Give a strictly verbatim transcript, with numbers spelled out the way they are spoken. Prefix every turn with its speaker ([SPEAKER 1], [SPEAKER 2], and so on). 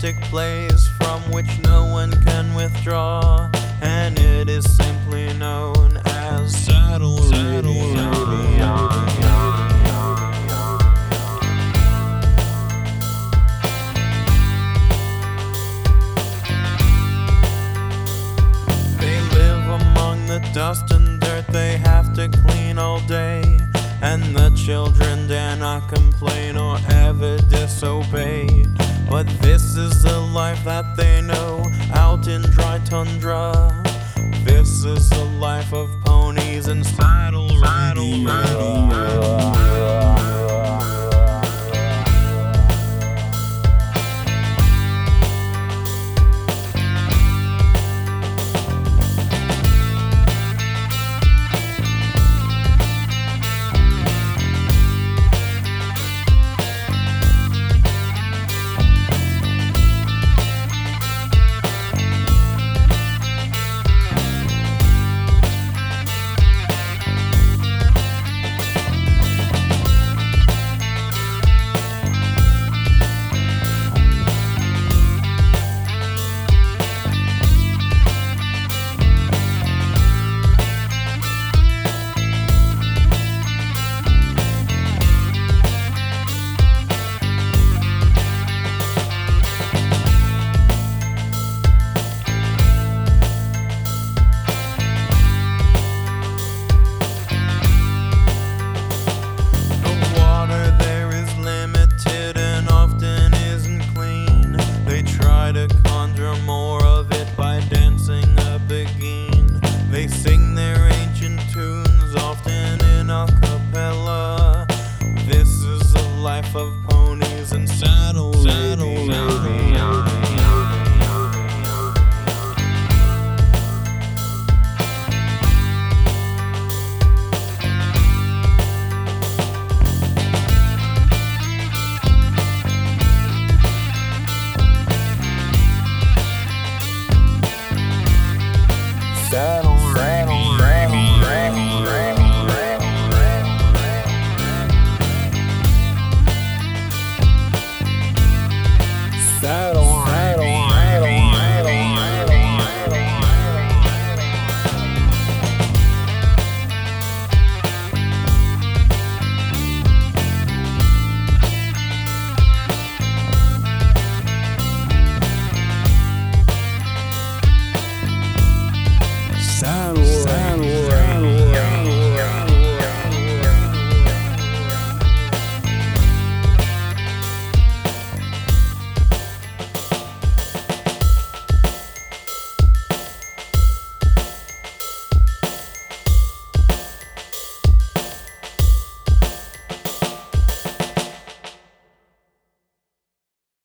[SPEAKER 1] majestic place from which no one can withdraw, and it is simply known as Saddle Radio. They live among the dust and dirt they have to clean all day, and the children dare not complain or ever disobey. But this is the life that they know out in dry tundra. This is the life of ponies and saddle radio. To conjure more of it by dancing a beguine. They sing their ancient tunes, often in a cappella. This is the life of ponies and saddle radio. Saddle radio. Saddle